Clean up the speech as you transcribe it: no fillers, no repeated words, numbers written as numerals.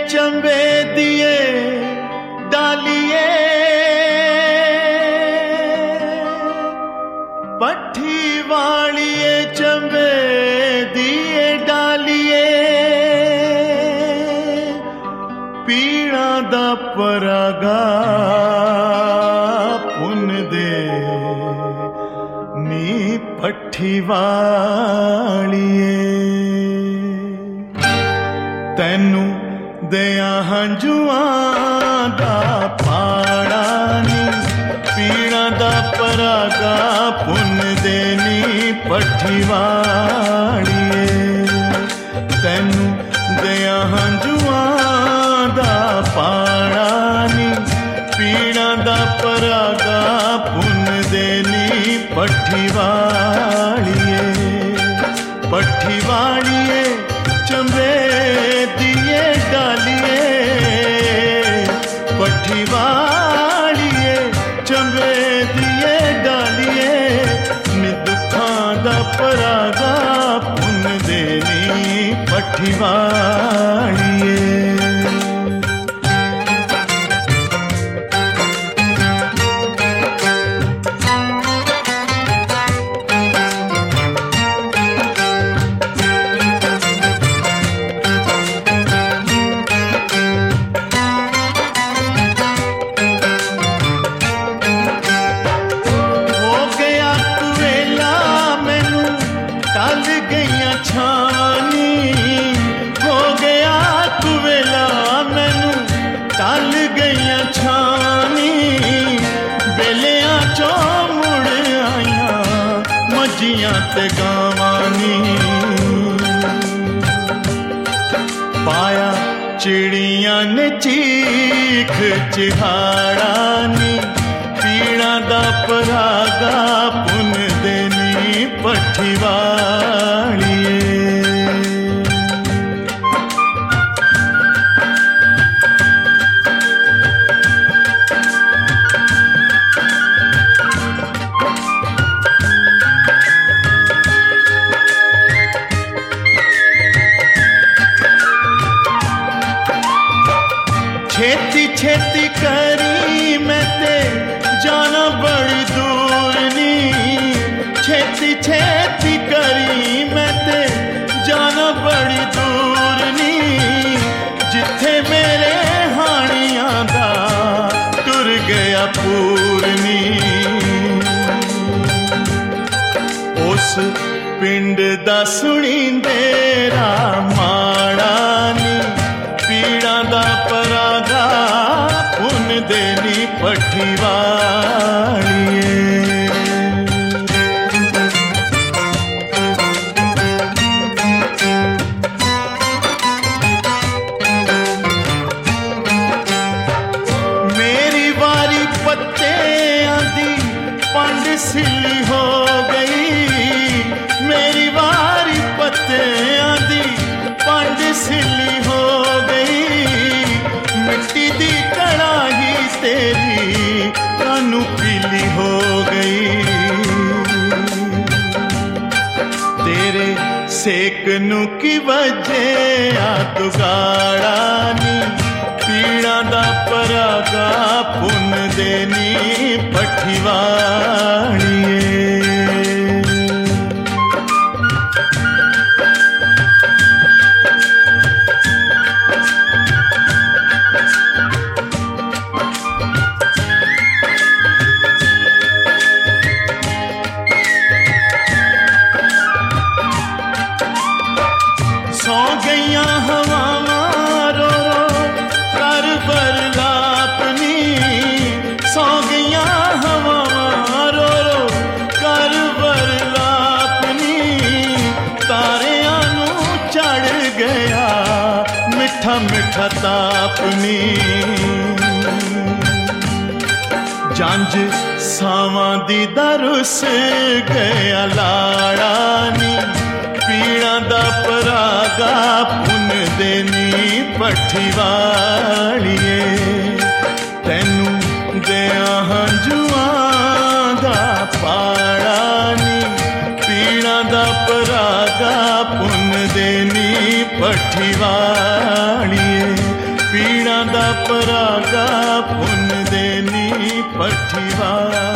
चंबे दिए डालिए पट्ठी वालिए चंबे दिए डालिए पीड़ा दा परागा पुन दे नी पट्ठी वालिए तैनू दया हंजुआं दा पाड़ा नी पीड़ा दा परागा पुन देनी पट्ठी वालिए तैनू दया हंजुआं दा पाड़ा नी पीड़ा दा परागा पुन देनी पट्ठी वालिए चंबे दिए डालिए पट्ठी वालिए चंबे दिए डालिए नि दुखां दा परागा पुन देनी पट्ठी वालिए ते गावानी पाया चिड़ियां ने चीख चिहाड़ानी पीड़ा दा परागा पुन देनी पट्ठी वालिए छेती छेती करी मैं ते जाना बड़ी दूर नी छेती छेती करी मैं ते जाना बड़ी दूर नी जिथे मेरे हानियां दा टुर गया पूरनी उस पिंड दा सुनिंदे रा माड़ा नी पीड़ा दा परागा पुन देनी पट्ठी वालिए मेरी वारी पत्ते आंदी पंड सिली हो गई मेरी वारी पत्ते आंदी पंड सिली हो मिट्टी दी कड़ाही तेरी कानू पीली हो गई तेरे सेक नू की वजह आ तुगाड़ा नी पीड़ा दा परागा पुन देनी पट्ठी वालिए सौ गईया हवावां रो रो कर बरलापनी सौ गईया हवावां रो रो कर बरलापनी तारियां नू चढ़ गया मिठा मिठा तापनी जंज सावां दी दरुस गया लाड़ा नी पीड़ा दा परागा पुन देनी पट्ठी वालिए तैनू दया हंजुआं दा पाड़ा नी पीड़ा दा परागा पुन देनी पट्ठी वालिए परागा पुन देनी पठिवा।